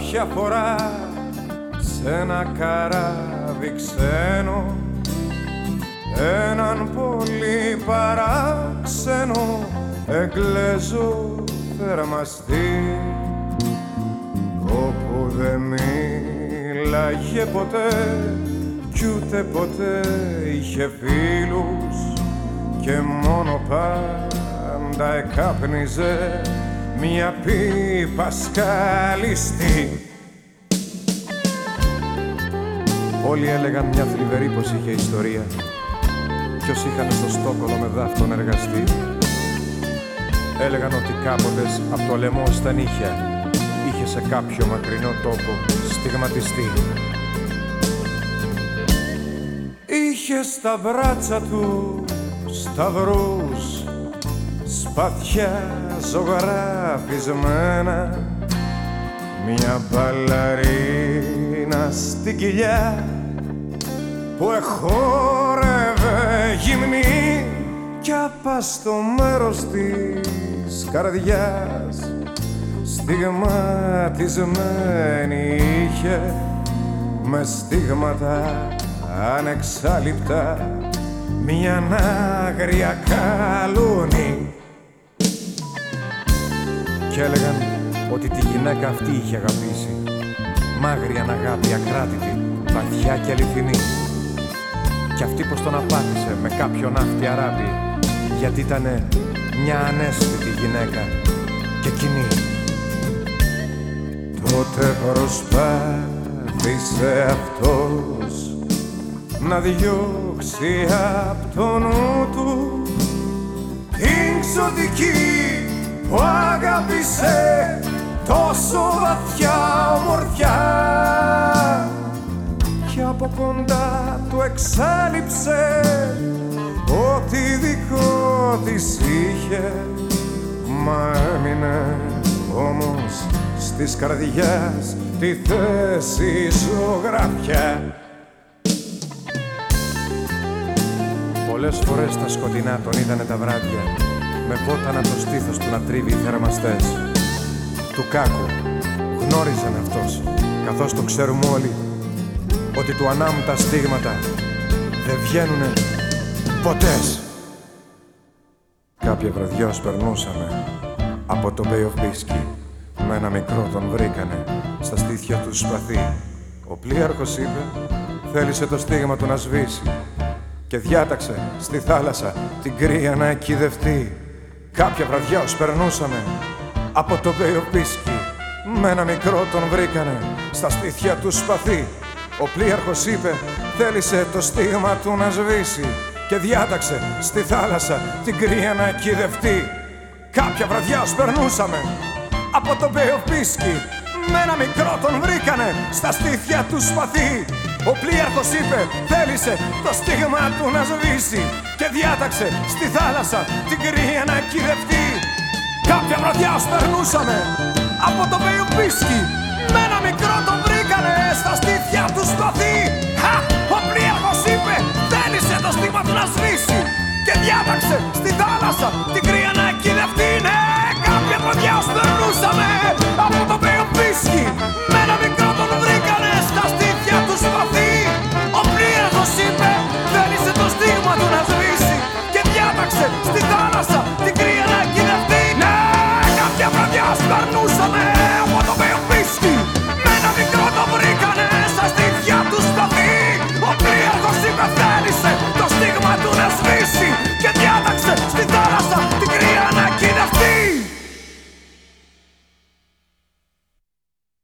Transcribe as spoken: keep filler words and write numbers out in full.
κάποια φορά σε ένα καράβι ξένο, έναν πολύ παράξενο Εγγλέζο θερμαστή, όπου δεν μίλαγε ποτέ κι ούτε ποτέ είχε φίλους και μόνο πάντα εκάπνιζε μια πίπα σκαλιστή. Όλοι έλεγαν μια θλιβερή πως είχε ιστορία κι όσοι είχαν στο Στόκολο με δάφτον εργαστεί έλεγαν ότι κάποτε απ' το λαιμό στα νύχια είχε σε κάποιο μακρινό τόπο στιγματιστεί. Είχε στα μπράτσα του σταυρούς, σπαθιά ζωγραφισμένα, μια μπαλαρίνα στην κοιλιά που εχόρευε γυμνή κι απ' στο μέρος της καρδιάς στιγματισμένη είχε με στίγματα ανεξάλειπτα μια άγρια καλούνη. Κι έλεγαν ότι τη γυναίκα αυτή είχε αγαπήσει, μάγρια αγάπη ακράτητη, βαθιά και αληθινή. Κι αυτή πως τον απάτησε με κάποιον ναύτη αράπη, γιατί ήτανε μια ανέστητη γυναίκα και κοινή. Τότε προσπάθησε αυτός να διώξει απ' το νου του την ξωτική που αγάπησε τόσο βαθιά ομορφιά κι από κοντά του εξάλειψε ό,τι δικό της είχε, μα έμεινε όμως στις καρδιάς τη θέση ζωγραφιά. Πολλές φορές στα σκοτεινά τον είδανε τα βράδια με βότανα το στήθος του να τρίβει οι θερμαστές του κάκου. Γνώριζαν αυτός, καθώς το ξέρουμε όλοι, ότι του ανάμουν τα στίγματα δεν βγαίνουνε ποτέ. Κάποια βραδιά ως περνούσαμε από το Bay of Biscay, με ένα μικρό τον βρήκανε στα στήθια του σπαθί. Ο πλοίαρχος είπε θέλησε το στίγμα του να σβήσει και διάταξε στη θάλασσα την κρύα να εκκηδευτεί. Κάποια βραδιά ως περνούσαμε από το Bay of Biscay, με ένα μικρό τον βρήκανε στα στήθια του σπαθί. Ο πλοίαρχος είπε θέλησε το στίγμα του να σβήσει και διάταξε στη θάλασσα την κρύα να εκκηδευτεί. Κάποια βραδιά ως περνούσαμε από το Bay of Biscay, με ένα μικρό τον βρήκανε στα στήθια του σπαθί. Ο πλοίαρχος είπε θέλησε το στίγμα του να σβήσει και διάταξε στη θάλασσα την κρύα να εκκηδευτεί. Κάποια βραδιά ως περνούσαμε από το Bay of Biscay, με ένα μικρό τον βρήκανε στα στήθια του σπαθί. Χα! Ο πλοίαρχος είπε θέλησε το στίγμα του να σβήσει και διάταξε στη θάλασσα την κρύα να εκκηδευτεί. Ναι! Κάποια βραδιά ως περνούσαμε από το Bay of Biscay, με ένα μικρό τον βρήκανε στα στήθια του σπαθί. Ο πλοίαρχος είπε θέλησε το στίγμα του να σβήσει και διάταξε στη θάλασσα την κρύα να εκκηδευτεί. Ναι! Κάποια βραδιά ως περνούσαμε